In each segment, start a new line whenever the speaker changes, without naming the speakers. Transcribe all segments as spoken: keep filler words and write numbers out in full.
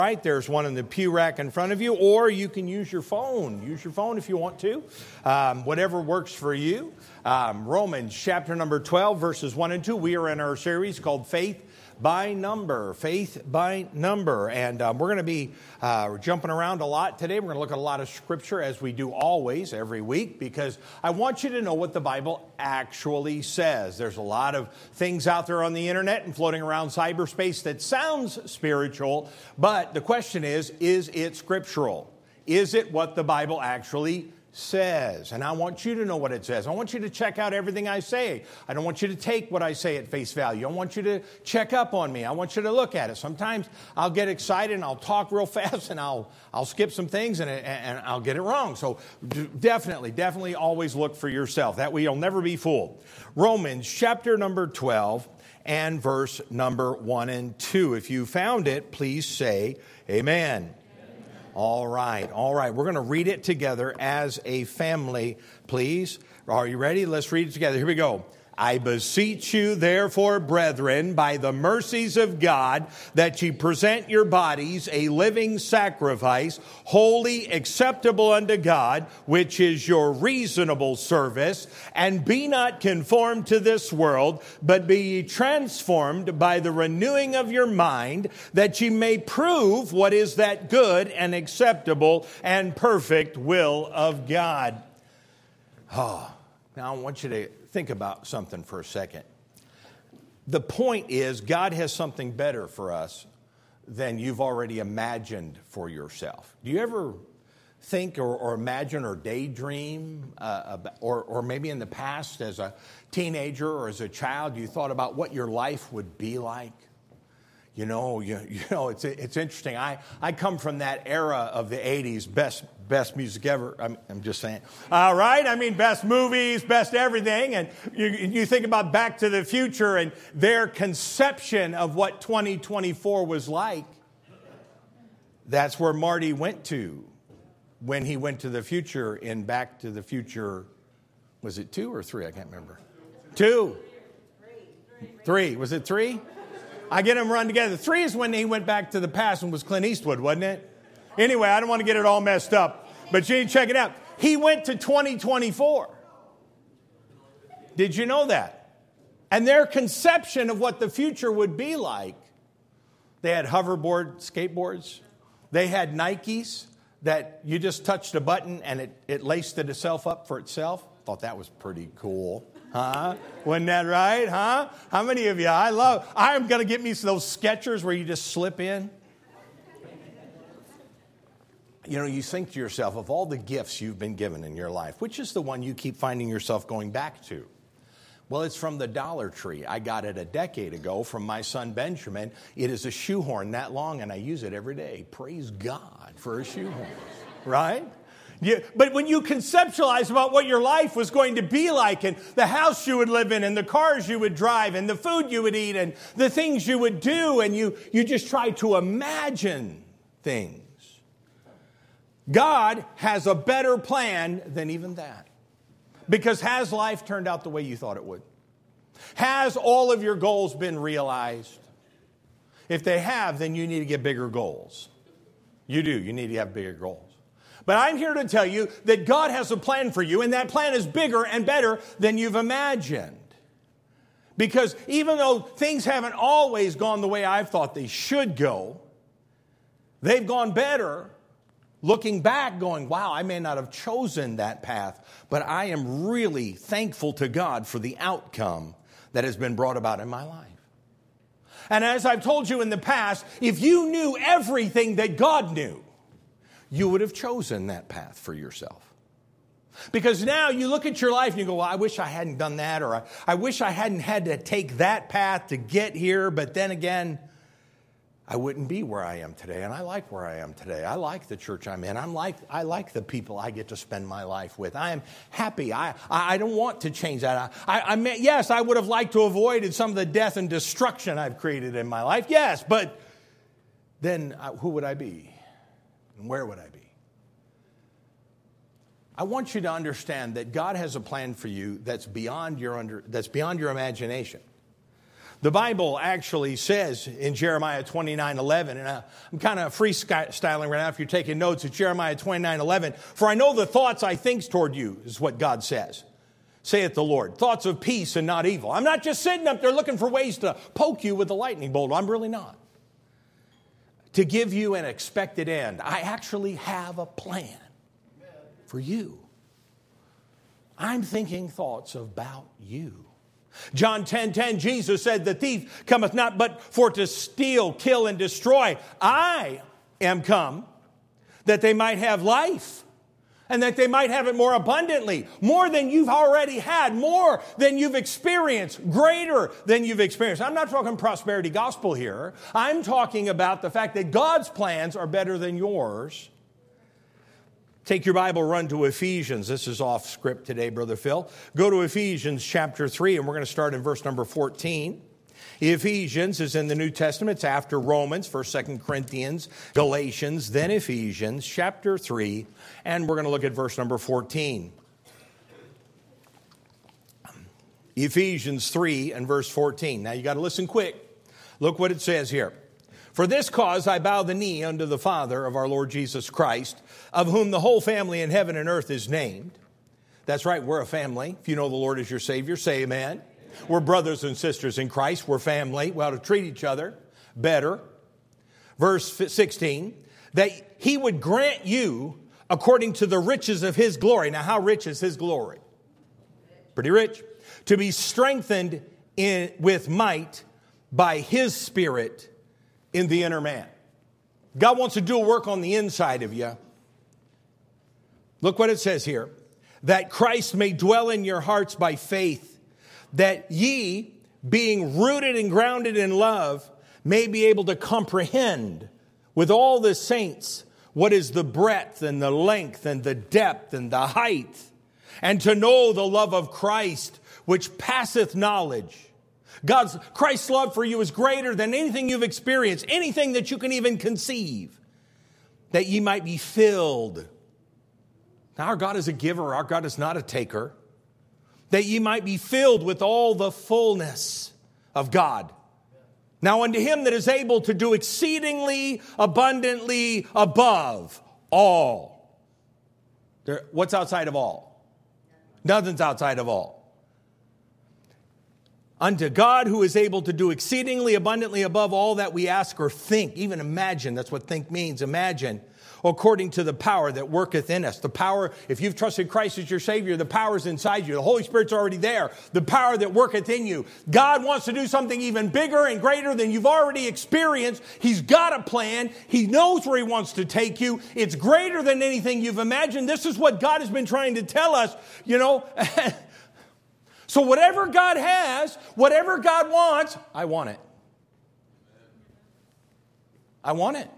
Right, there's one in the pew rack in front of you, or you can use your phone. Use your phone if you want to, um, whatever works for you. Um, Romans chapter number twelve, verses one and two. We are in our series called Faith by Number. Faith by Number. And um, we're going to be uh, jumping around a lot today. We're going to look at a lot of scripture as we do always every week, because I want you to know what the Bible actually says. There's a lot of things out there on the internet and floating around cyberspace that sounds spiritual, but the question is, is it scriptural? Is it what the Bible actually says? And I want you to know what it says. I want you to check out everything I say. I don't want you to take what I say at face value. I want you to check up on me. I want you to look at it. Sometimes I'll get excited and I'll talk real fast and I'll I'll skip some things and, and I'll get it wrong. So definitely, definitely always look for yourself. That way you'll never be fooled. Romans chapter number twelve and verse number one and two. If you found it, please say amen. All right, all right. We're going to read it together as a family, please. Are you ready? Let's read it together. Here we go. I beseech you, therefore, brethren, by the mercies of God, that ye present your bodies a living sacrifice, holy, acceptable unto God, which is your reasonable service. And be not conformed to this world, but be ye transformed by the renewing of your mind, that ye may prove what is that good and acceptable and perfect will of God. Oh, now I want you to think about something for a second. The point is, God has something better for us than you've already imagined for yourself. Do you ever think or, or imagine or daydream, uh, about, or, or maybe in the past as a teenager or as a child, you thought about what your life would be like? You know, you, you know, it's it's interesting. I, I come from that era of the eighties, best best music ever. I'm, I'm just saying. All right, I mean, best movies, best everything. And you you think about Back to the Future and their conception of what twenty twenty-four was like. That's where Marty went to when he went to the future in Back to the Future. Was it two or three? I can't remember. Two. Three. Was it three? I get them run together. Three is when he went back to the past and was Clint Eastwood, wasn't it? Anyway, I don't want to get it all messed up. But you need to check it out. He went to twenty twenty-four. Did you know that? And their conception of what the future would be like, they had hoverboard skateboards. They had Nikes that you just touched a button and it, it laced itself up for itself. Thought that was pretty cool. Huh? Wasn't that right? Huh? How many of you? I love, I'm going to get me those Skechers where you just slip in. You know, you think to yourself, of all the gifts you've been given in your life, which is the one you keep finding yourself going back to? Well, it's from the Dollar Tree. I got it a decade ago from my son Benjamin. It is a shoehorn that long, and I use it every day. Praise God for a shoehorn. Right? Yeah, but when you conceptualize about what your life was going to be like and the house you would live in and the cars you would drive and the food you would eat and the things you would do, and you, you just try to imagine things. God has a better plan than even that. Because has life turned out the way you thought it would? Has all of your goals been realized? If they have, then you need to get bigger goals. You do. You need to have bigger goals. But I'm here to tell you that God has a plan for you, and that plan is bigger and better than you've imagined. Because even though things haven't always gone the way I've thought they should go, they've gone better. Looking back, going, wow, I may not have chosen that path, but I am really thankful to God for the outcome that has been brought about in my life. And as I've told you in the past, if you knew everything that God knew, you would have chosen that path for yourself. Because now you look at your life and you go, well, I wish I hadn't done that, or I, I wish I hadn't had to take that path to get here, but then again, I wouldn't be where I am today, and I like where I am today. I like the church I'm in. I'm like, I like the people I get to spend my life with. I am happy. I, I, I don't want to change that. I, I, I mean, yes, I would have liked to avoid some of the death and destruction I've created in my life. Yes, but then uh, who would I be? And where would I be? I want you to understand that God has a plan for you that's beyond your under, that's beyond your imagination. The Bible actually says in Jeremiah twenty-nine eleven, and I'm kind of freestyling right now if you're taking notes, it's Jeremiah twenty-nine eleven. For I know the thoughts I think toward you, is what God says. Saith the Lord. Thoughts of peace and not evil. I'm not just sitting up there looking for ways to poke you with a lightning bolt. I'm really not. To give you an expected end. I actually have a plan for you. I'm thinking thoughts about you. John ten ten, Jesus said, the thief cometh not but for to steal, kill, and destroy. I am come that they might have life and that they might have it more abundantly, more than you've already had, more than you've experienced, greater than you've experienced. I'm not talking prosperity gospel here. I'm talking about the fact that God's plans are better than yours. Take your Bible, run to Ephesians. This is off script today, Brother Phil. Go to Ephesians chapter three, and we're going to start in verse number fourteen. Ephesians is in the New Testament. It's after Romans, First, Second Corinthians, Galatians, then Ephesians chapter three, and we're going to look at verse number fourteen. Ephesians three and verse fourteen. Now you got to listen quick. Look what it says here. For this cause I bow the knee unto the Father of our Lord Jesus Christ, of whom the whole family in heaven and earth is named. That's right, we're a family. If you know the Lord as your Savior, say amen. We're brothers and sisters in Christ. We're family. We ought to treat each other better. Verse sixteen, that he would grant you according to the riches of his glory. Now, how rich is his glory? Pretty rich. To be strengthened in with might by his Spirit in the inner man. God wants to do a work on the inside of you. Look what it says here. That Christ may dwell in your hearts by faith, that ye, being rooted and grounded in love, may be able to comprehend with all the saints what is the breadth and the length and the depth and the height, and to know the love of Christ, which passeth knowledge. God's, Christ's love for you is greater than anything you've experienced, anything that you can even conceive, that ye might be filled. Now, our God is a giver. Our God is not a taker. That ye might be filled with all the fullness of God. Now, unto him that is able to do exceedingly abundantly above all. There, what's outside of all? Nothing's outside of all. Unto God who is able to do exceedingly abundantly above all that we ask or think, even imagine, that's what think means, imagine, according to the power that worketh in us. The power, if you've trusted Christ as your Savior, the power is inside you. The Holy Spirit's already there. The power that worketh in you. God wants to do something even bigger and greater than you've already experienced. He's got a plan. He knows where he wants to take you. It's greater than anything you've imagined. This is what God has been trying to tell us, you know. So whatever God has, whatever God wants, I want it. I want it.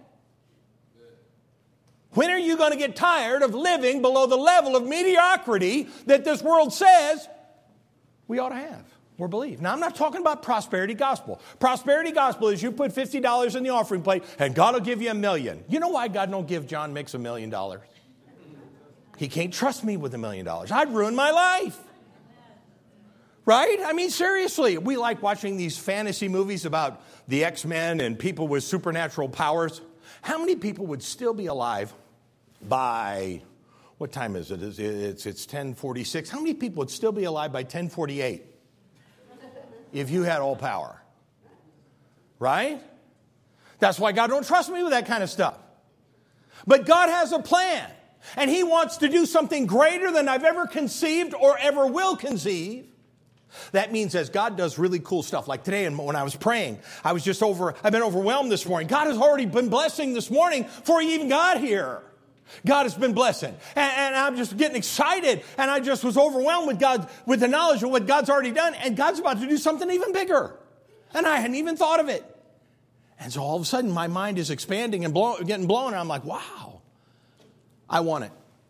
When are you going to get tired of living below the level of mediocrity that this world says we ought to have or believe? Now, I'm not talking about prosperity gospel. Prosperity gospel is you put fifty dollars in the offering plate and God will give you a million. You know why God don't give John Mix a million dollars? He can't trust me with a million dollars. I'd ruin my life. Right? I mean, seriously, we like watching these fantasy movies about the X-Men and people with supernatural powers. How many people would still be alive by, what time is it? It's, it's ten forty-six. How many people would still be alive by ten forty-eight if you had all power? Right? That's why God don't trust me with that kind of stuff. But God has a plan, and he wants to do something greater than I've ever conceived or ever will conceive. That means as God does really cool stuff, like today and when I was praying, I was just over, I've been overwhelmed this morning. God has already been blessing this morning before he even got here. God has been blessing. And, and I'm just getting excited. And I just was overwhelmed with God, with the knowledge of what God's already done. And God's about to do something even bigger. And I hadn't even thought of it. And so all of a sudden my mind is expanding and blow, getting blown. And I'm like, wow, I want it.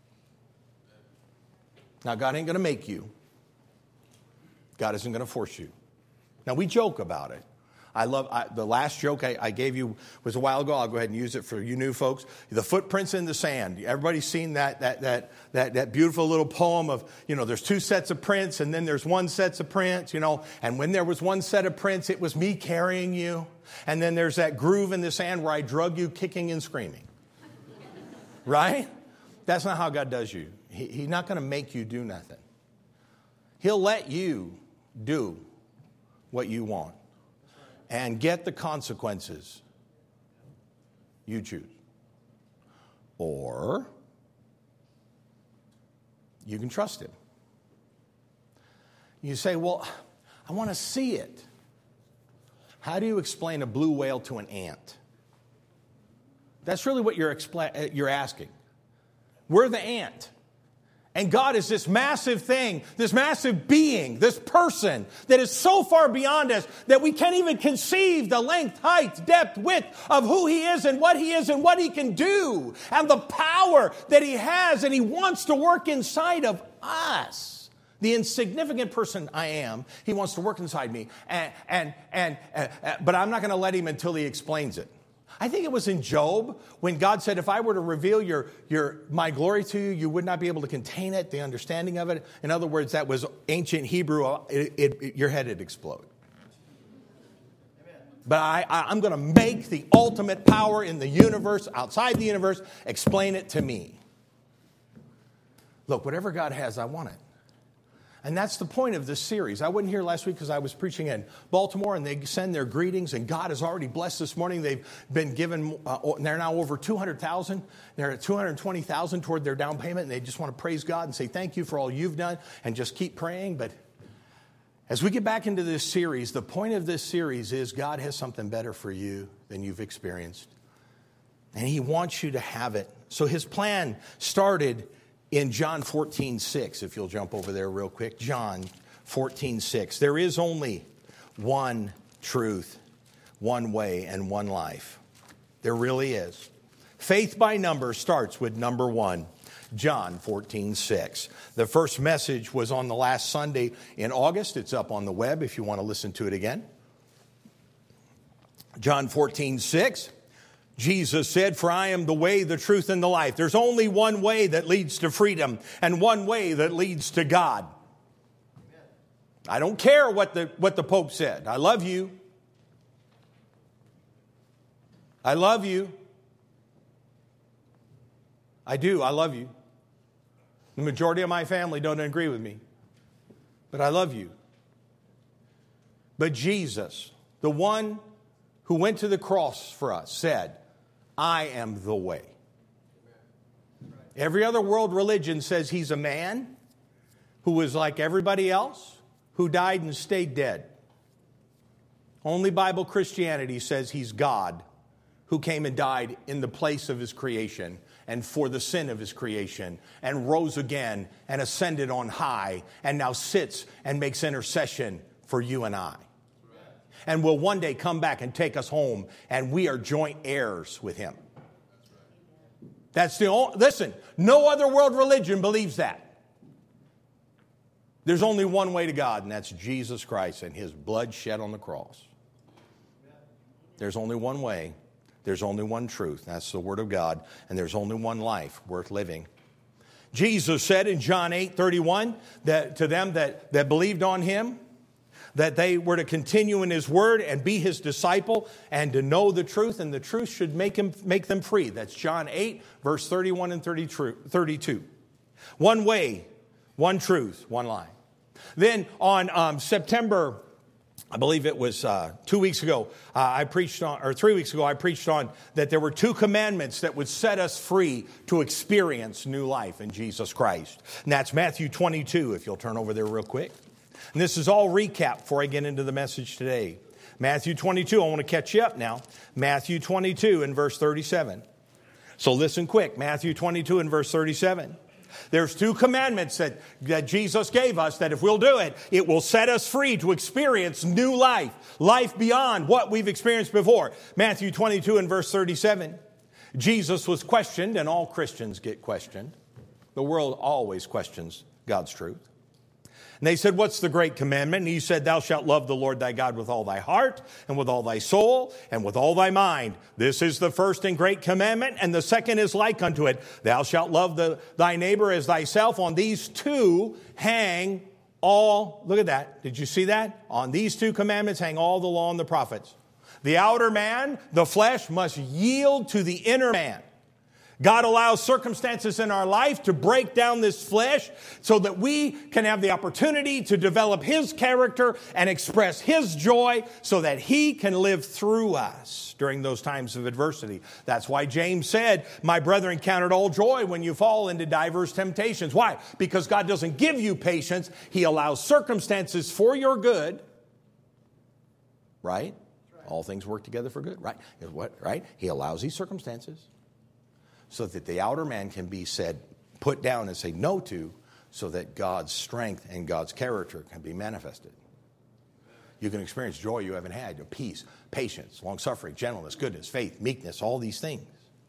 Now God ain't going to make you. God isn't going to force you. Now, we joke about it. I love I, the last joke I, I gave you was a while ago. I'll go ahead and use it for you new folks. The footprints in the sand. Everybody's seen that that that that that beautiful little poem of, you know, there's two sets of prints and then there's one set of prints, you know. And when there was one set of prints, it was me carrying you. And then there's that groove in the sand where I drug you kicking and screaming. Right? That's not how God does you. He, he's not going to make you do nothing. He'll let you do what you want and get the consequences you choose. Or you can trust him. You say, well, I want to see it. How do you explain a blue whale to an ant? That's really what you're, expla- you're asking. We're the ant. And God is this massive thing, this massive being, this person that is so far beyond us that we can't even conceive the length, height, depth, width of who he is and what he is and what he can do and the power that he has, and he wants to work inside of us. The insignificant person I am, he wants to work inside me. And, and, and, uh, uh, but I'm not going to let him until he explains it. I think it was in Job when God said, if I were to reveal your, your, my glory to you, you would not be able to contain it, the understanding of it. In other words, that was ancient Hebrew. It, it, it, your head would explode. Amen. But I, I, I'm going to make the ultimate power in the universe, outside the universe, explain it to me. Look, whatever God has, I want it. And that's the point of this series. I wasn't here last week because I was preaching in Baltimore, and they send their greetings, and God has already blessed this morning. They've been given, uh, they're now over two hundred thousand. They're at two hundred twenty thousand toward their down payment, and they just want to praise God and say thank you for all you've done and just keep praying. But as we get back into this series, the point of this series is God has something better for you than you've experienced. And he wants you to have it. So his plan started in John fourteen six, if you'll jump over there real quick. John fourteen six. There is only one truth, one way, and one life. There really is. Faith by number starts with number one, John fourteen six. The first message was on the last Sunday in August. It's up on the web if you want to listen to it again. John fourteen six. Jesus said, for I am the way, the truth, and the life. There's only one way that leads to freedom and one way that leads to God. Amen. I don't care what the, what the Pope said. I love you. I love you. I do. I love you. The majority of my family don't agree with me. But I love you. But Jesus, the one who went to the cross for us, said, I am the way. Every other world religion says he's a man who was like everybody else, who died and stayed dead. Only Bible Christianity says he's God who came and died in the place of his creation and for the sin of his creation and rose again and ascended on high and now sits and makes intercession for you and I. And will one day come back and take us home, and we are joint heirs with him. That's the only, listen, no other world religion believes that. There's only one way to God, and that's Jesus Christ and his blood shed on the cross. There's only one way. There's only one truth. That's the Word of God, and there's only one life worth living. Jesus said in John eight thirty-one that to them that, that believed on him, that they were to continue in his word and be his disciple and to know the truth, and the truth should make him make them free. That's John eight, verse thirty-one and thirty-two. One way, one truth, one lie. Then on um, September, I believe it was uh, two weeks ago, uh, I preached on, or three weeks ago, I preached on that there were two commandments that would set us free to experience new life in Jesus Christ. And that's Matthew twenty-two, if you'll turn over there real quick. And this is all recap before I get into the message today. Matthew twenty-two, I want to catch you up now. Matthew twenty-two and verse thirty-seven. So listen quick. Matthew twenty-two and verse thirty-seven. There's two commandments that, that Jesus gave us that if we'll do it, it will set us free to experience new life. Life beyond what we've experienced before. Matthew twenty-two and verse thirty-seven. Jesus was questioned, and all Christians get questioned. The world always questions God's truth. And they said, what's the great commandment? And he said, thou shalt love the Lord thy God with all thy heart and with all thy soul and with all thy mind. This is the first and great commandment. And the second is like unto it. Thou shalt love the, thy neighbor as thyself. On these two hang all, look at that. Did you see that? On these two commandments hang all the law and the prophets. The outer man, the flesh, must yield to the inner man. God allows circumstances in our life to break down this flesh so that we can have the opportunity to develop His character and express His joy so that He can live through us during those times of adversity. That's why James said, my brethren, count it all joy when you fall into diverse temptations. Why? Because God doesn't give you patience. He allows circumstances for your good. Right? All things work together for good. Right? What? Right? He allows these circumstances so that the outer man can be said, put down and say no to, so that God's strength and God's character can be manifested. You can experience joy you haven't had, peace, patience, long-suffering, gentleness, goodness, faith, meekness, all these things.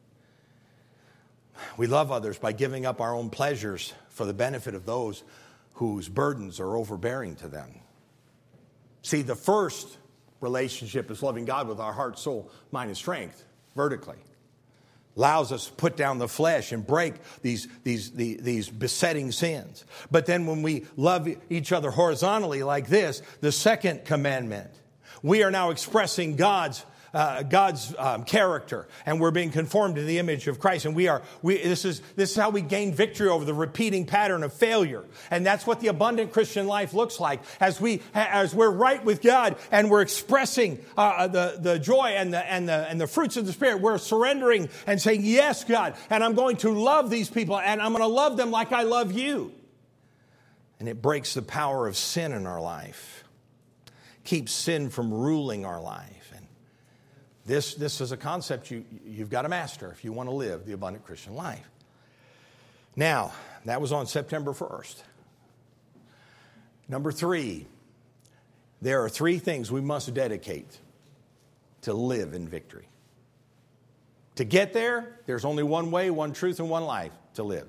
We love others by giving up our own pleasures for the benefit of those whose burdens are overbearing to them. See, the first relationship is loving God with our heart, soul, mind, and strength, vertically. Allows us to put down the flesh and break these, these, these, these besetting sins. But then when we love each other horizontally like this, the second commandment, we are now expressing God's Uh, God's um, character, and we're being conformed to the image of Christ. And we are, we, this is, this is how we gain victory over the repeating pattern of failure. And that's what the abundant Christian life looks like. As we, as we're right with God and we're expressing uh, the, the joy and the, and the, and the fruits of the Spirit, we're surrendering and saying, yes, God, and I'm going to love these people and I'm going to love them like I love you. And it breaks the power of sin in our life. Keeps sin from ruling our life. This, this is a concept you, you've got to master if you want to live the abundant Christian life. Now, that was on September first. Number three, there are three things we must dedicate to live in victory. To get there, there's only one way, one truth, and one life to live.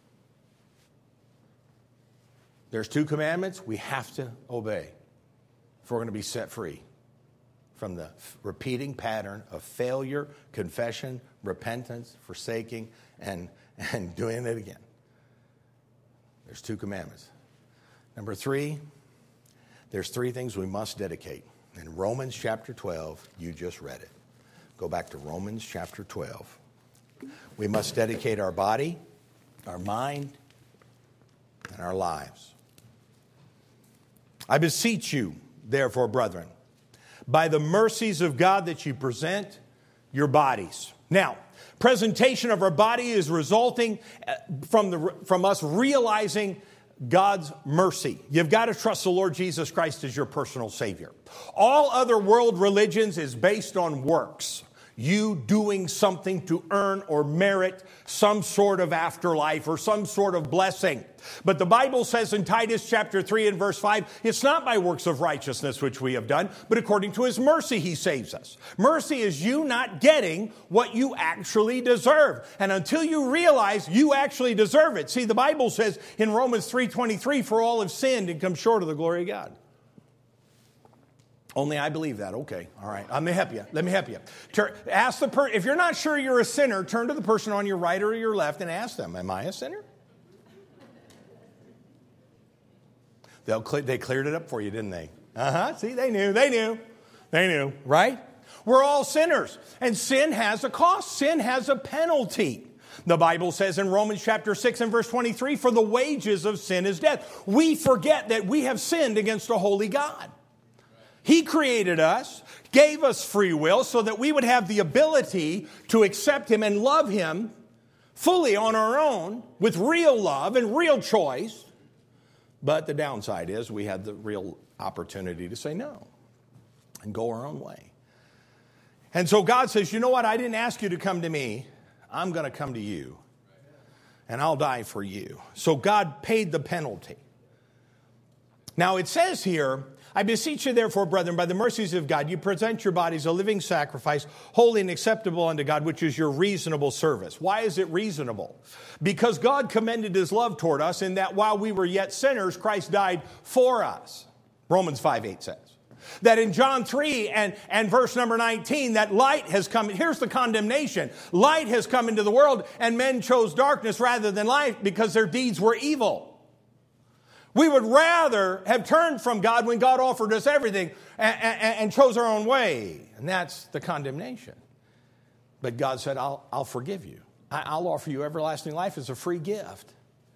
There's two commandments we have to obey if we're going to be set free from the repeating pattern of failure, confession, repentance, forsaking, and, and doing it again. There's two commandments. Number three, there's three things we must dedicate. In Romans chapter twelve, you just read it. Go back to Romans chapter twelve. We must dedicate our body, our mind, and our lives. I beseech you, therefore, brethren, by the mercies of God, that you present your bodies. Now, presentation of our body is resulting from, the, from us realizing God's mercy. You've got to trust the Lord Jesus Christ as your personal Savior. All other world religions is based on works. You doing something to earn or merit some sort of afterlife or some sort of blessing. But the Bible says in Titus chapter three and verse five, it's not by works of righteousness which we have done, but according to His mercy He saves us. Mercy is you not getting what you actually deserve. And until you realize you actually deserve it. See, the Bible says in Romans three twenty-three, for all have sinned and come short of the glory of God. Only I believe that. Okay. All right. Let me help you. Let me help you. Turn, ask the per- if you're not sure you're a sinner, turn to the person on your right or your left and ask them, am I a sinner? They'll cle- they cleared it up for you, didn't they? Uh-huh. See, they knew. They knew. They knew. Right? We're all sinners. And sin has a cost. Sin has a penalty. The Bible says in Romans chapter six and verse twenty-three, for the wages of sin is death. We forget that we have sinned against a holy God. He created us, gave us free will so that we would have the ability to accept Him and love Him fully on our own with real love and real choice. But the downside is we had the real opportunity to say no and go our own way. And so God says, you know what? I didn't ask you to come to me. I'm going to come to you. And I'll die for you. So God paid the penalty. Now it says here, I beseech you, therefore, brethren, by the mercies of God, you present your bodies a living sacrifice, holy and acceptable unto God, which is your reasonable service. Why is it reasonable? Because God commended his love toward us in that while we were yet sinners, Christ died for us. Romans five eight says. That in John three and, and verse number nineteen, that light has come. Here's the condemnation. Light has come into the world, and men chose darkness rather than light because their deeds were evil. We would rather have turned from God when God offered us everything and, and, and chose our own way. And that's the condemnation. But God said, I'll, I'll forgive you. I, I'll offer you everlasting life as a free gift.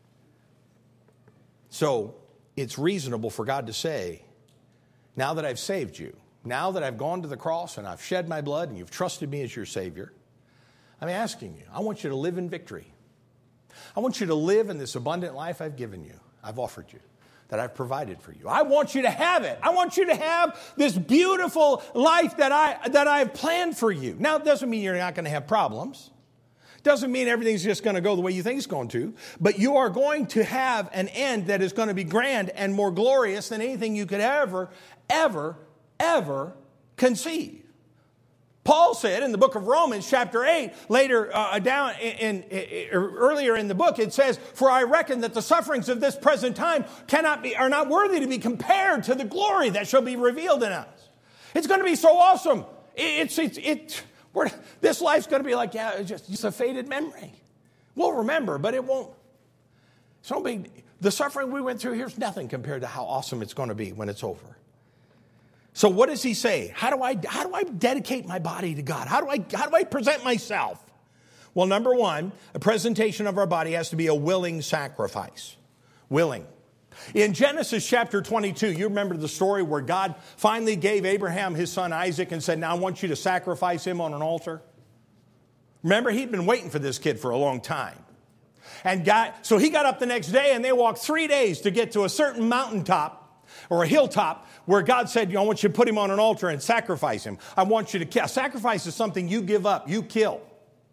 So it's reasonable for God to say, now that I've saved you, now that I've gone to the cross and I've shed my blood and you've trusted me as your Savior, I'm asking you, I want you to live in victory. I want you to live in this abundant life I've given you, I've offered you, that I've provided for you. I want you to have it. I want you to have this beautiful life that I that I've planned for you. Now, it doesn't mean you're not going to have problems. Doesn't mean everything's just going to go the way you think it's going to. But you are going to have an end that is going to be grand and more glorious than anything you could ever, ever, ever conceive. Paul said in the book of Romans chapter eight, later uh, down in, in, in earlier in the book, it says, for I reckon that the sufferings of this present time cannot be, are not worthy to be compared to the glory that shall be revealed in us. It's going to be so awesome. It's, it's, it, we're, this life's going to be like, yeah, it's just it's a faded memory. We'll remember, but it won't. It's no big, the suffering we went through here's nothing compared to how awesome it's going to be when it's over. So what does he say? How do I how do I dedicate my body to God? How do I how do I present myself? Well, number one, a presentation of our body has to be a willing sacrifice. Willing. In Genesis chapter twenty-two, you remember the story where God finally gave Abraham his son Isaac and said, now I want you to sacrifice him on an altar. Remember, he'd been waiting for this kid for a long time. And God, so he got up the next day and they walked three days to get to a certain mountaintop or a hilltop where God said, I want you to put him on an altar and sacrifice him. I want you to kill. Sacrifice is something you give up, you kill.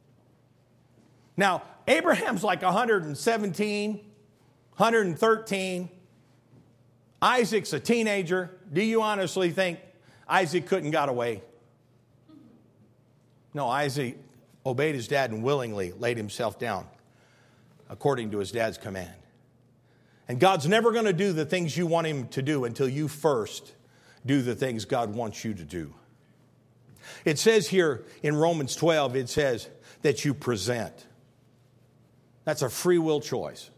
Now, Abraham's like one hundred seventeen, one hundred thirteen. Isaac's a teenager. Do you honestly think Isaac couldn't got away? No, Isaac obeyed his dad and willingly laid himself down according to his dad's command. And God's never going to do the things you want him to do until you first do the things God wants you to do. It says here in Romans twelve, it says that you present. That's a free will choice.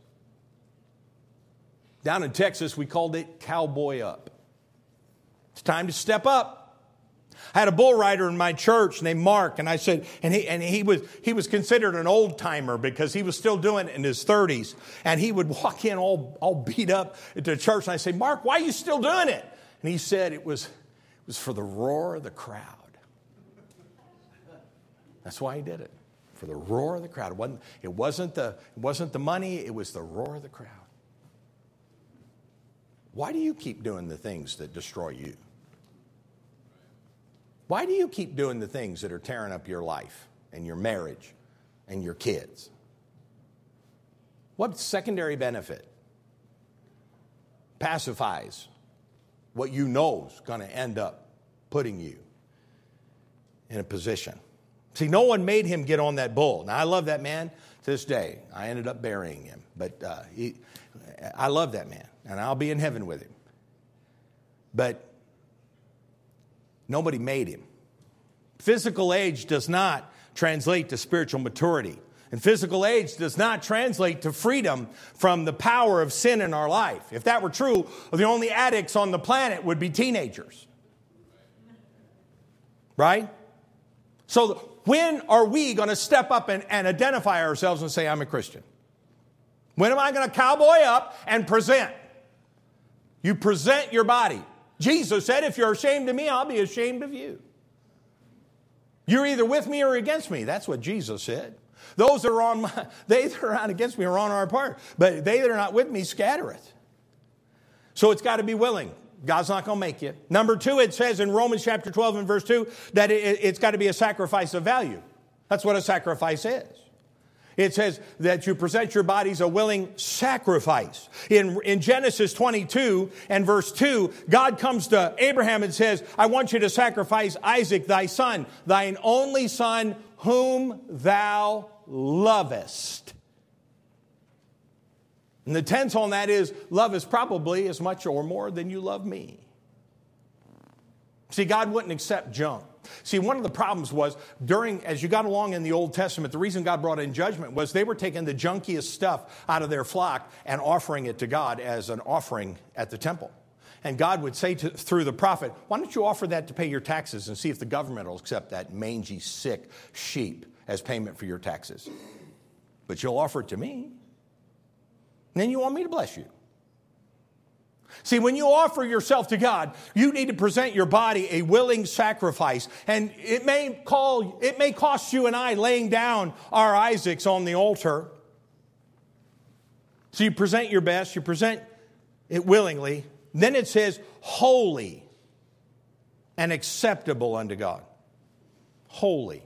Down in Texas, we called it cowboy up. It's time to step up. I had a bull rider in my church named Mark, and I said, and he and he was he was considered an old timer because he was still doing it in his thirties, and he would walk in all all beat up to church, and I say, Mark, why are you still doing it? And he said it was it was for the roar of the crowd. That's why he did it, for the roar of the crowd. It wasn't it wasn't the it wasn't the money, it was the roar of the crowd. Why do you keep doing the things that destroy you? Why do you keep doing the things that are tearing up your life and your marriage and your kids? What secondary benefit pacifies what you know is going to end up putting you in a position? See, no one made him get on that bull. Now, I love that man to this day. I ended up burying him. But uh, he, I love that man, and I'll be in heaven with him. But nobody made him. Physical age does not translate to spiritual maturity. And physical age does not translate to freedom from the power of sin in our life. If that were true, the only addicts on the planet would be teenagers. Right? So when are we going to step up and, and identify ourselves and say, I'm a Christian? When am I going to cowboy up and present? You present your body. Jesus said, if you're ashamed of me, I'll be ashamed of you. You're either with me or against me. That's what Jesus said. Those that are on my, they that are not against me are on our part. But they that are not with me scattereth. So it's got to be willing. God's not going to make you. Number two, it says in Romans chapter twelve and verse two that it, it's got to be a sacrifice of value. That's what a sacrifice is. it says that you present your bodies a willing sacrifice. In, in Genesis twenty-two and verse two, God comes to Abraham and says, I want you to sacrifice Isaac, thy son, thine only son, whom thou lovest. And the tense on that is, love is probably as much or more than you love me. See, God wouldn't accept junk. See, one of the problems was during, as you got along in the Old Testament, the reason God brought in judgment was they were taking the junkiest stuff out of their flock and offering it to God as an offering at the temple. And God would say to, through the prophet, why don't you offer that to pay your taxes and see if the government will accept that mangy, sick sheep as payment for your taxes. But you'll offer it to me. And then you want me to bless you. See, when you offer yourself to God, you need to present your body a willing sacrifice. And it may call, it may cost you and I laying down our Isaacs on the altar. So you present your best, you present it willingly. Then it says, holy and acceptable unto God. Holy.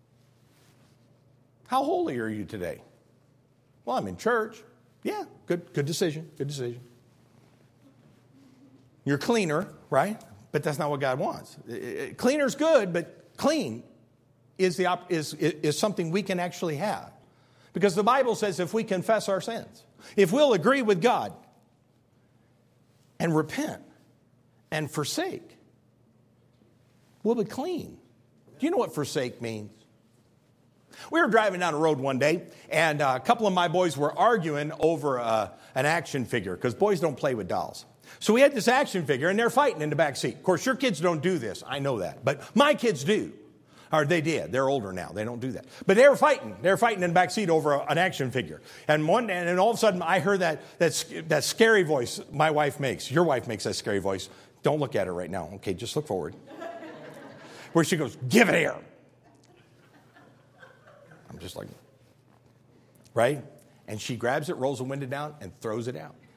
How holy are you today? Well, I'm in church. Yeah, good, good decision, good decision. You're cleaner, right? But that's not what God wants. Cleaner's good, but clean is, the, is, is something we can actually have. Because the Bible says if we confess our sins, if we'll agree with God and repent and forsake, we'll be clean. Do you know what forsake means? We were driving down the road one day, and a couple of my boys were arguing over uh, an action figure, because boys don't play with dolls. So we had this action figure, and they're fighting in the back seat. Of course, your kids don't do this. I know that. But my kids do. Or they did. They're older now. They don't do that. But they were fighting. They were fighting in the back seat over a, an action figure. And one, and then all of a sudden, I heard that, that, that scary voice my wife makes. Your wife makes that scary voice. Don't look at her right now. Okay, just look forward. Where she goes, give it here. I'm just like, right? And she grabs it, rolls the window down, and throws it out.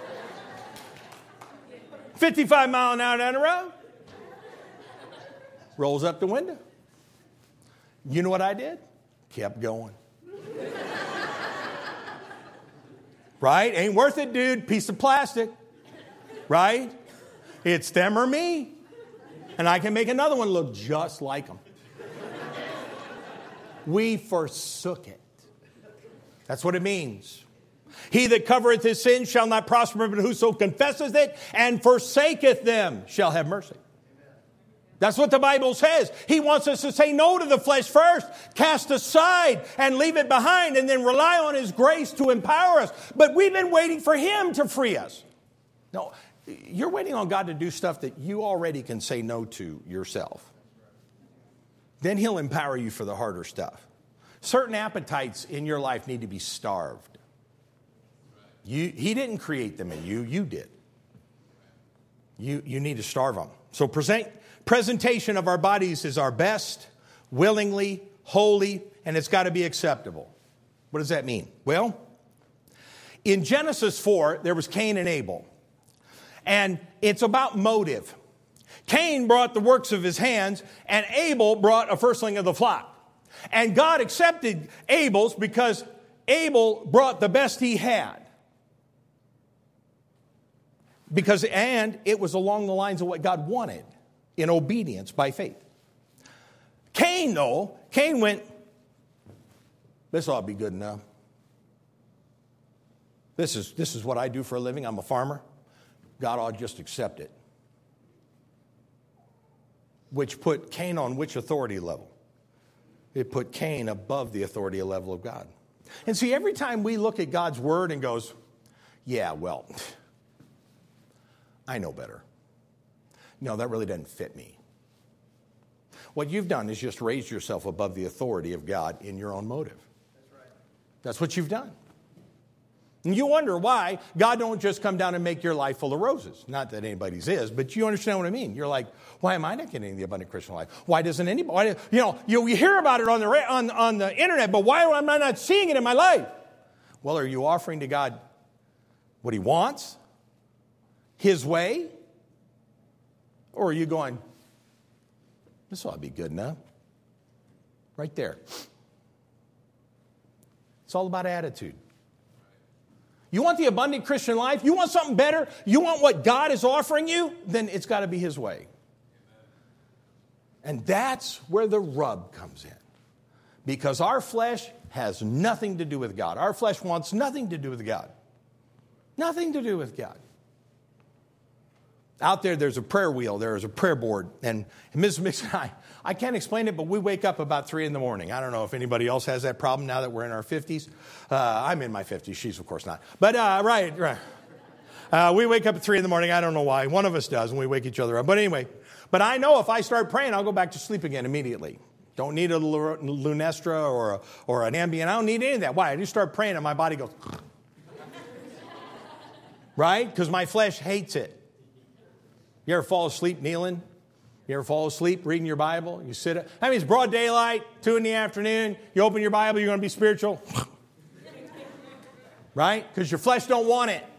fifty-five mile an hour down the road. Rolls up the window. You know what I did? Kept going. Right? Ain't worth it, dude. Piece of plastic. Right? It's them or me. And I can make another one look just like them. We forsook it. That's what it means. He that covereth his sins shall not prosper, but whoso confesseth it and forsaketh them shall have mercy. That's what the Bible says. He wants us to say no to the flesh first, cast aside and leave it behind, and then rely on His grace to empower us. But we've been waiting for Him to free us. No, you're waiting on God to do stuff that you already can say no to yourself. Then He'll empower you for the harder stuff. Certain appetites in your life need to be starved. You, he didn't create them in you. You did. You, you need to starve them. So present, presentation of our bodies is our best, willingly, holy, and it's got to be acceptable. What does that mean? Well, in Genesis four, there was Cain and Abel. And it's about motive. Cain brought the works of his hands, and Abel brought a firstling of the flock. And God accepted Abel's because Abel brought the best he had. Because, and it was along the lines of what God wanted in obedience by faith. Cain, though, Cain went, this ought to be good enough. This is, this is what I do for a living. I'm a farmer. God ought to just accept it. Which put Cain on which authority level? It put Cain above the authority level of God. And see, every time we look at God's word and goes, yeah, well, I know better. No, that really doesn't fit me. What you've done is just raised yourself above the authority of God in your own motive. That's right. That's what you've done. And you wonder why God don't just come down and make your life full of roses. Not that anybody's is, but you understand what I mean. You're like, why am I not getting the abundant Christian life? Why doesn't anybody? Why, you know, you, you hear about it on the on, on the internet, but why am I not seeing it in my life? Well, are you offering to God what He wants, His way, or are you going, this ought to be good enough? Right there. It's all about attitude. You want the abundant Christian life? You want something better? You want what God is offering you? Then it's got to be His way. And that's where the rub comes in. Because our flesh has nothing to do with God. Our flesh wants nothing to do with God. Nothing to do with God. Out there, there's a prayer wheel. There is a prayer board. And Missus Mix and I, I can't explain it, but we wake up about three in the morning. I don't know if anybody else has that problem now that we're in our fifties. Uh, I'm in my fifties. She's, of course, not. But, uh, right, right. Uh, we wake up at three in the morning. I don't know why. One of us does, and we wake each other up. But anyway, but I know if I start praying, I'll go back to sleep again immediately. Don't need a Lunestra or, a, or an Ambien. I don't need any of that. Why? I just start praying, and my body goes... Right? Because my flesh hates it. You ever fall asleep kneeling? You ever fall asleep reading your Bible? You sit up. I mean, it's broad daylight, two in the afternoon. You open your Bible, you're going to be spiritual. Right? Because your flesh don't want it.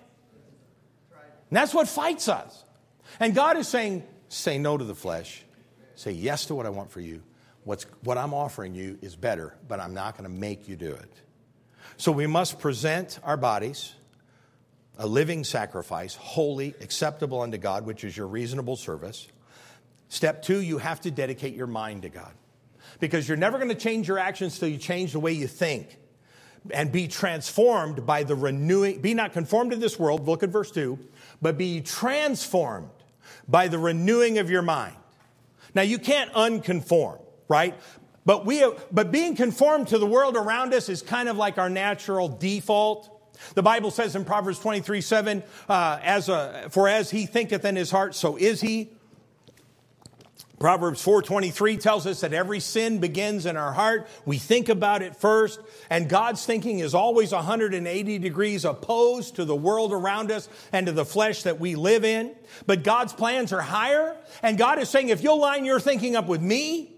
And that's what fights us. And God is saying, say no to the flesh. Say yes to what I want for you. What's, what I'm offering you is better, but I'm not going to make you do it. So we must present our bodies a living sacrifice, holy, acceptable unto God, which is your reasonable service. Step two, you have to dedicate your mind to God. Because you're never going to change your actions till you change the way you think. And be transformed by the renewing, be not conformed to this world, look at verse two, but be transformed by the renewing of your mind. Now you can't unconform, right? But we, but being conformed to the world around us is kind of like our natural default. The Bible says in Proverbs twenty-three seven, uh, as a, for as he thinketh in his heart, so is he. Proverbs four twenty-three tells us that every sin begins in our heart. We think about it first, and God's thinking is always one hundred eighty degrees opposed to the world around us and to the flesh that we live in. But God's plans are higher, and God is saying, if you'll line your thinking up with me,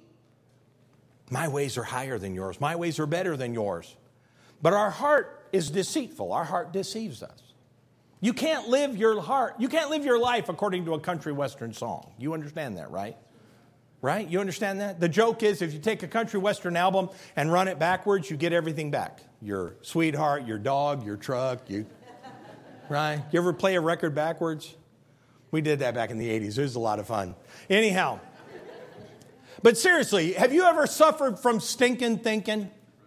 my ways are higher than yours. My ways are better than yours. But our heart is deceitful. Our heart deceives us. You can't live your heart, you can't live your life according to a country western song. You understand that, right? Right? You understand that? The joke is if you take a country western album and run it backwards, you get everything back. Your sweetheart, your dog, your truck, you, right? You ever play a record backwards? We did that back in the eighties. It was a lot of fun. Anyhow, but seriously, have you ever suffered from stinking thinking?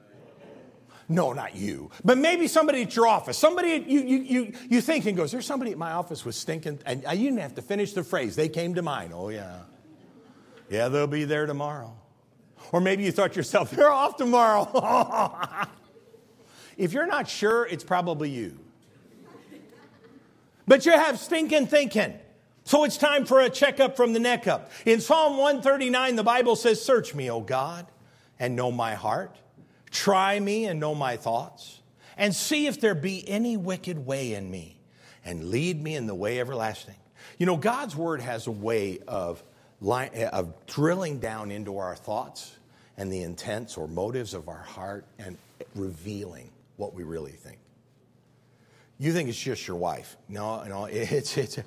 No, not you. But maybe somebody at your office. Somebody you you you you think and goes, there's somebody at my office with stinking, and you didn't have to finish the phrase. They came to mind. Oh, yeah. Yeah, they'll be there tomorrow. Or maybe you thought to yourself, they're off tomorrow. If you're not sure, it's probably you. But you have stinking thinking. So it's time for a checkup from the neck up. In Psalm one thirty-nine, the Bible says, search me, O God, and know my heart. Try me and know my thoughts, and see if there be any wicked way in me, and lead me in the way everlasting. You know, God's word has a way of, of drilling down into our thoughts and the intents or motives of our heart and revealing what we really think. You think it's just your wife. No, no, it's, it's,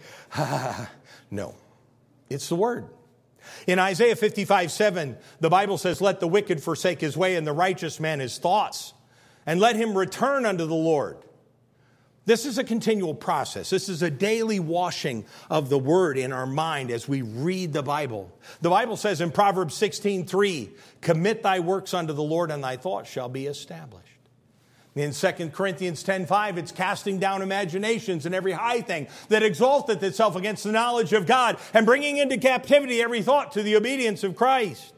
no, it's the word. In Isaiah fifty-five seven, the Bible says, let the wicked forsake his way and the righteous man his thoughts, and let him return unto the Lord. This is a continual process. This is a daily washing of the word in our mind as we read the Bible. The Bible says in Proverbs sixteen three, commit thy works unto the Lord and thy thoughts shall be established. In Second Corinthians ten five, it's casting down imaginations and every high thing that exalteth itself against the knowledge of God and bringing into captivity every thought to the obedience of Christ.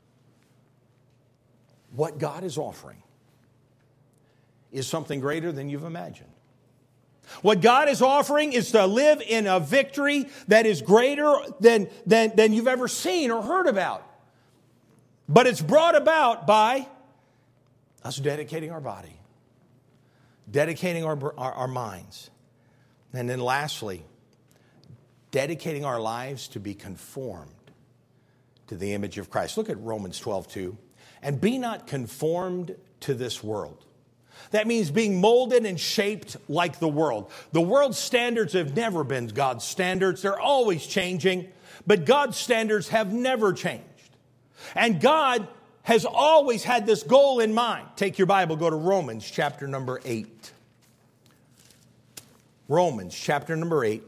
What God is offering is something greater than you've imagined. What God is offering is to live in a victory that is greater than, than, than you've ever seen or heard about. But it's brought about by us dedicating our body. Dedicating our, our, our minds. And then lastly, dedicating our lives to be conformed to the image of Christ. Look at Romans twelve two. And be not conformed to this world. That means being molded and shaped like the world. The world's standards have never been God's standards. They're always changing. But God's standards have never changed. And God has always had this goal in mind. Take your Bible, go to Romans chapter number eight. Romans chapter number eight.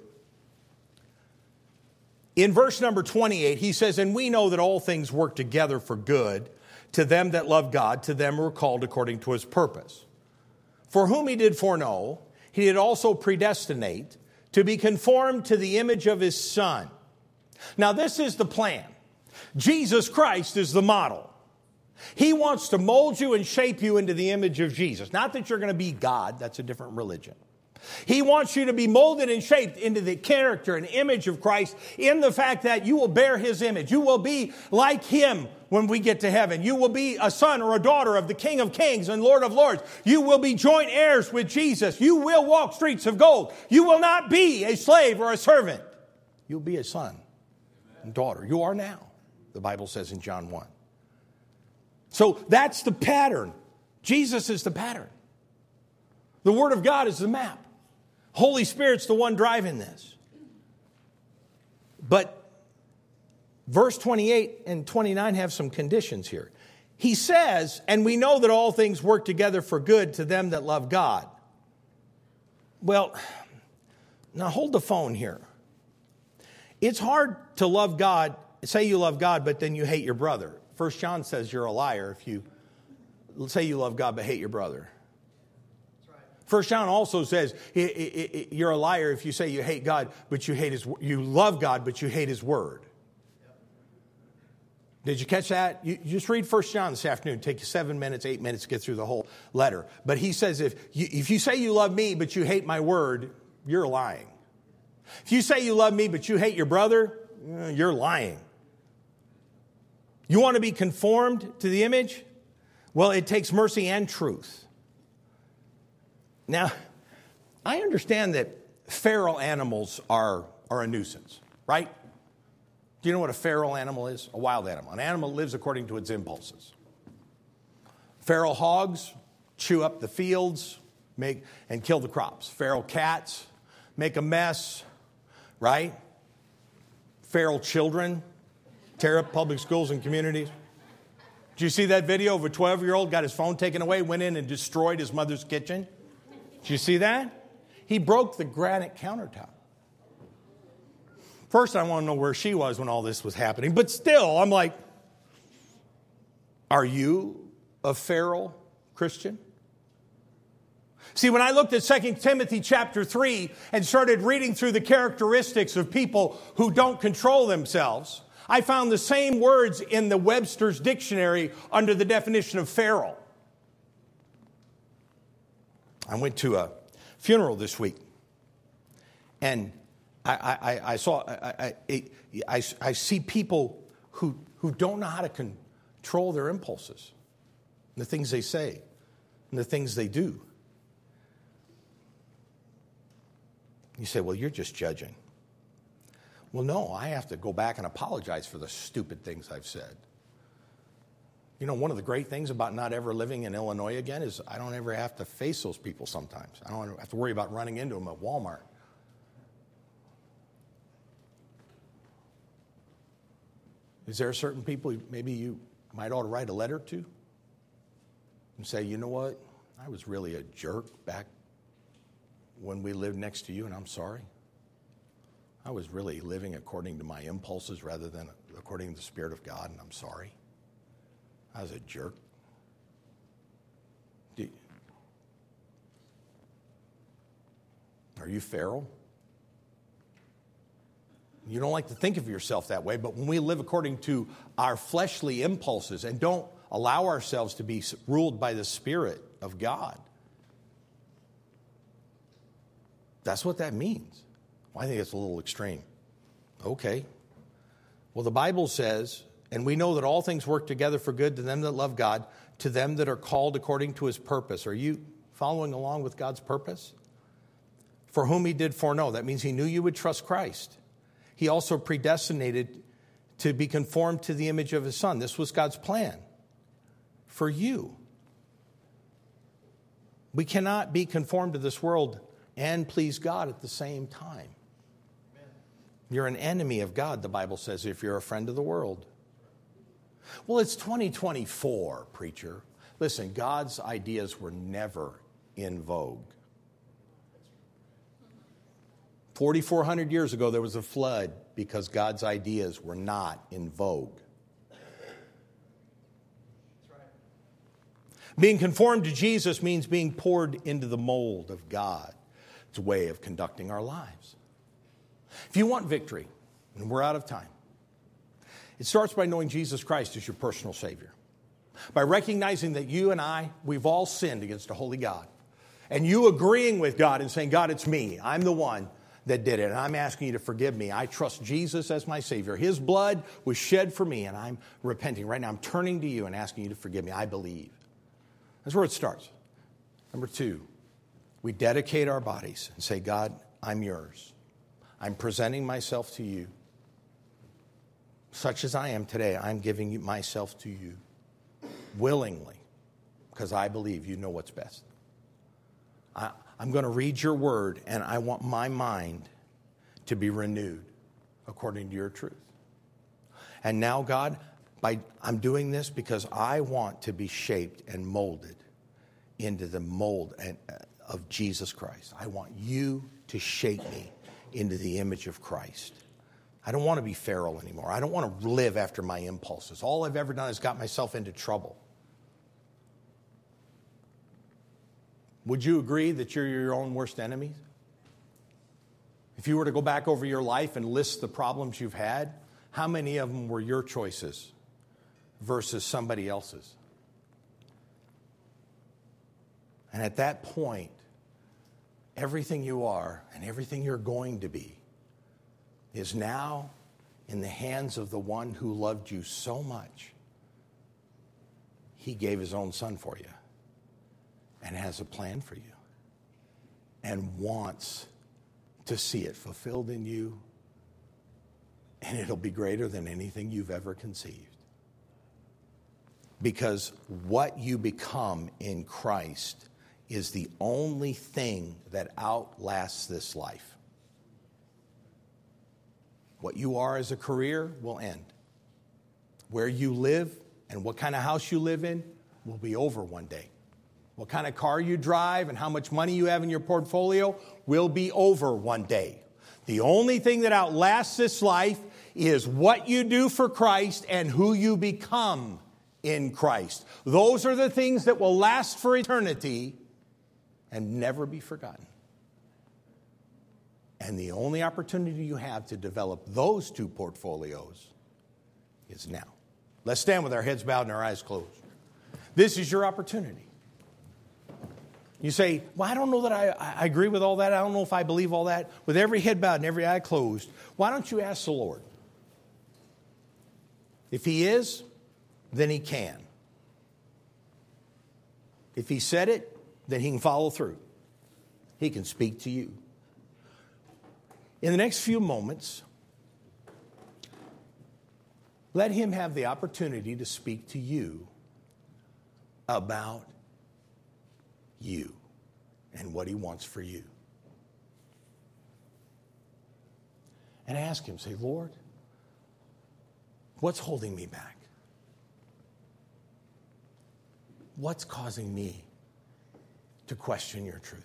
In verse number twenty-eight, he says, and we know that all things work together for good to them that love God, to them who are called according to his purpose. For whom he did foreknow, he did also predestinate to be conformed to the image of his Son. Now this is the plan. Jesus Christ is the model. He wants to mold you and shape you into the image of Jesus. Not that you're going to be God. That's a different religion. He wants you to be molded and shaped into the character and image of Christ in the fact that you will bear his image. You will be like him when we get to heaven. You will be a son or a daughter of the King of Kings and Lord of Lords. You will be joint heirs with Jesus. You will walk streets of gold. You will not be a slave or a servant. You'll be a son and daughter. You are now, the Bible says in John one. So that's the pattern. Jesus is the pattern. The Word of God is the map. Holy Spirit's the one driving this. But verse twenty-eight and twenty-nine have some conditions here. He says, and we know that all things work together for good to them that love God. Well, now hold the phone here. It's hard to love God, say you love God, but then you hate your brother. First John says you're a liar if you say you love God but hate your brother. First John also says you're a liar if you say you hate God but you hate his you love God but you hate his word. Did you catch that? You just read First John this afternoon. Take you seven minutes, eight minutes to get through the whole letter. But he says if you, if you say you love me but you hate my word, you're lying. If you say you love me but you hate your brother, you're lying. You want to be conformed to the image? Well, it takes mercy and truth. Now, I understand that feral animals are, are a nuisance, right? Do you know what a feral animal is? A wild animal. An animal lives according to its impulses. Feral hogs chew up the fields make and kill the crops. Feral cats make a mess, right? Feral children tear up public schools and communities. Did you see that video of a twelve-year-old got his phone taken away, went in and destroyed his mother's kitchen? Did you see that? He broke the granite countertop. First, I want to know where she was when all this was happening. But still, I'm like, are you a feral Christian? See, when I looked at Second Timothy chapter three and started reading through the characteristics of people who don't control themselves, I found the same words in the Webster's dictionary under the definition of feral. I went to a funeral this week, and I, I, I saw I, I, I, I see people who, who don't know how to control their impulses, the things they say, and the things they do. You say, well, you're just judging. Well, no, I have to go back and apologize for the stupid things I've said. You know, one of the great things about not ever living in Illinois again is I don't ever have to face those people sometimes. I don't have to worry about running into them at Walmart. Is there certain people maybe you might ought to write a letter to and say, you know what, I was really a jerk back when we lived next to you, and I'm sorry. I was really living according to my impulses rather than according to the Spirit of God, and I'm sorry. I was a jerk. You, are you feral? You don't like to think of yourself that way, but when we live according to our fleshly impulses and don't allow ourselves to be ruled by the Spirit of God, that's what that means. Well, I think it's a little extreme. Okay. Well, the Bible says, and we know that all things work together for good to them that love God, to them that are called according to his purpose. Are you following along with God's purpose? For whom he did foreknow. That means he knew you would trust Christ. He also predestinated to be conformed to the image of his Son. This was God's plan for you. We cannot be conformed to this world and please God at the same time. You're an enemy of God, the Bible says, if you're a friend of the world. Well, it's twenty twenty-four, preacher. Listen, God's ideas were never in vogue. forty-four hundred years ago, there was a flood because God's ideas were not in vogue. Being conformed to Jesus means being poured into the mold of God. It's a way of conducting our lives. If you want victory, and we're out of time, it starts by knowing Jesus Christ as your personal Savior. By recognizing that you and I, we've all sinned against a holy God. And you agreeing with God and saying, God, it's me. I'm the one that did it. And I'm asking you to forgive me. I trust Jesus as my Savior. His blood was shed for me, and I'm repenting. Right now, I'm turning to you and asking you to forgive me. I believe. That's where it starts. Number two, we dedicate our bodies and say, God, I'm yours. I'm presenting myself to you. Such as I am today, I'm giving you myself to you willingly because I believe you know what's best. I, I'm going to read your word, and I want my mind to be renewed according to your truth. And now, God, by, I'm doing this because I want to be shaped and molded into the mold and, uh, of Jesus Christ. I want you to shape me into the image of Christ. I don't want to be feral anymore. I don't want to live after my impulses. All I've ever done is got myself into trouble. Would you agree that you're your own worst enemy? If you were to go back over your life and list the problems you've had, how many of them were your choices versus somebody else's? And at that point, everything you are and everything you're going to be is now in the hands of the one who loved you so much. He gave his own son for you and has a plan for you and wants to see it fulfilled in you, and it'll be greater than anything you've ever conceived. Because what you become in Christ is the only thing that outlasts this life. What you are as a career will end. Where you live and what kind of house you live in will be over one day. What kind of car you drive and how much money you have in your portfolio will be over one day. The only thing that outlasts this life is what you do for Christ and who you become in Christ. Those are the things that will last for eternity and never be forgotten. And the only opportunity you have to develop those two portfolios is now. Let's stand with our heads bowed and our eyes closed. This is your opportunity. You say, well, I don't know that I, I agree with all that. I don't know if I believe all that. With every head bowed and every eye closed, why don't you ask the Lord? If he is, then he can. If he said it, then he can follow through. He can speak to you. In the next few moments, let him have the opportunity to speak to you about you and what he wants for you. And ask him, say, Lord, what's holding me back? What's causing me to question your truth?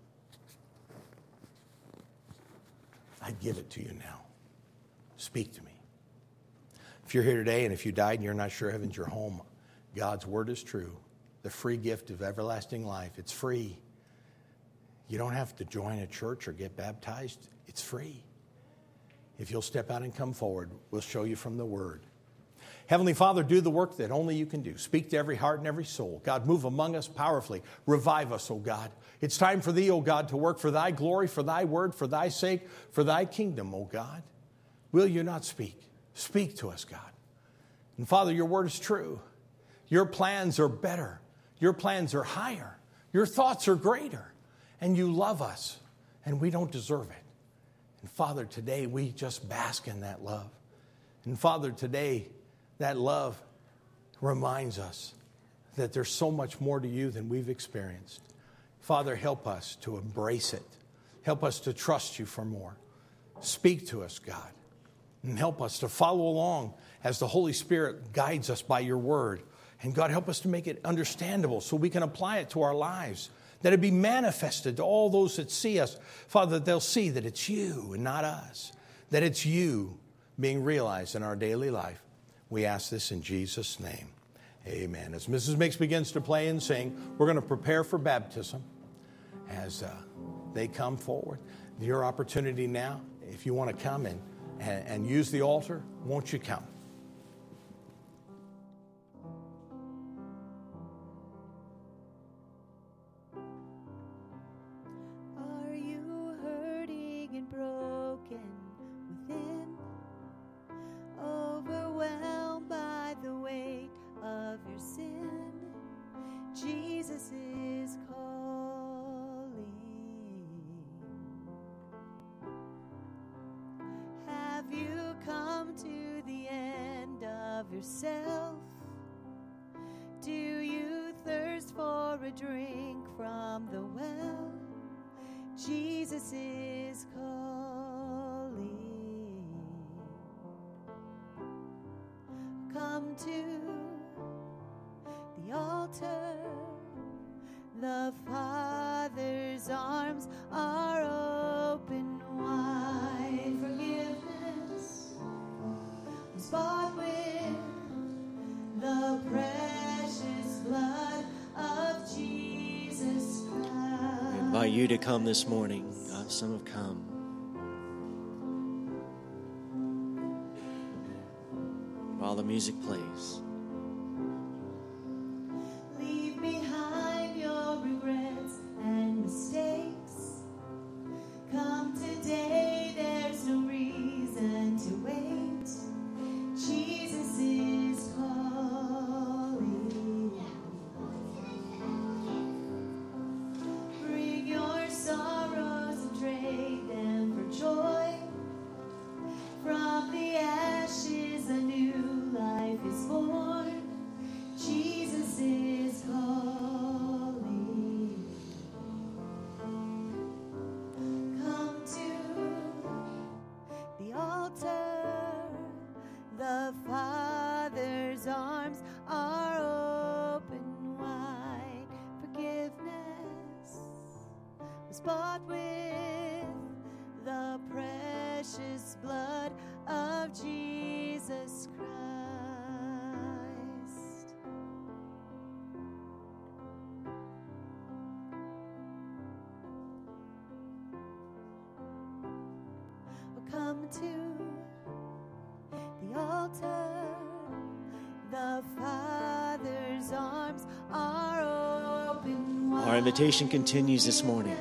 I give it to you now. Speak to me. If you're here today and if you died and you're not sure heaven's your home, God's word is true. The free gift of everlasting life. It's free. You don't have to join a church or get baptized. It's free. If you'll step out and come forward, we'll show you from the word. Heavenly Father, do the work that only you can do. Speak to every heart and every soul. God, move among us powerfully. Revive us, O God. It's time for thee, O God, to work for thy glory, for thy word, for thy sake, for thy kingdom, O God. Will you not speak? Speak to us, God. And Father, your word is true. Your plans are better. Your plans are higher. Your thoughts are greater. And you love us, and we don't deserve it. And Father, today we just bask in that love. And Father, today that love reminds us that there's so much more to you than we've experienced. Father, help us to embrace it. Help us to trust you for more. Speak to us, God. And help us to follow along as the Holy Spirit guides us by your word. And God, help us to make it understandable so we can apply it to our lives, that it be manifested to all those that see us. Father, that they'll see that it's you and not us, that it's you being realized in our daily life. We ask this in Jesus' name. Amen. As Missus Mix begins to play and sing, we're going to prepare for baptism as uh, they come forward. Your opportunity now, if you want to come in and, and use the altar, won't you come?
Are you hurting and broken within, overwhelmed by the weight of your sin? Jesus is calling. Have you come to the end of yourself? Do you thirst for a drink from the well? Jesus is calling. Come to the altar. The Father's arms are open wide. Forgiveness was bought with the precious blood of Jesus Christ.
I invite you to come this morning. God, some have come. While the music plays.
Leave behind your regrets and mistakes. Come today, there's no reason to wait. Jesus is calling. Bring your sorrows and trade them for joy. From the ashes a new life is born. Jesus is calling. Come to the altar. The Father's arms are open wide. Forgiveness was bought with the precious blood of Jesus Christ. Oh, come to the altar. The Father's arms are open wide.
Our invitation continues this morning.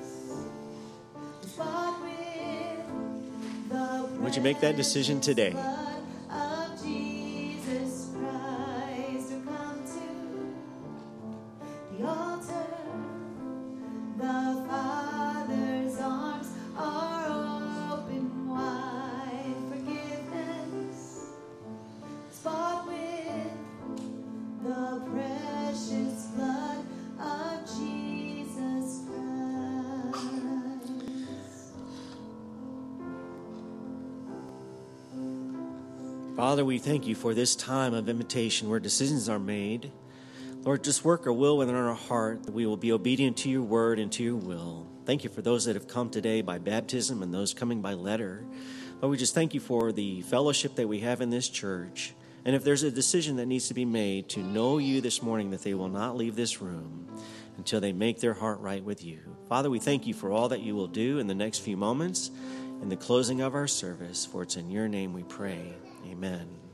Would you make that decision today?
Of Jesus Christ, or come to the altar. The Father's arms are open wide. Forgiveness is bought with the precious blood of Jesus Christ.
Father, we thank you for this time of invitation where decisions are made. Lord, just work our will within our heart that we will be obedient to your word and to your will. Thank you for those that have come today by baptism and those coming by letter. Lord, we just thank you for the fellowship that we have in this church. And if there's a decision that needs to be made to know you this morning, that they will not leave this room until they make their heart right with you. Father, we thank you for all that you will do in the next few moments in the closing of our service, for it's in your name we pray. Amen.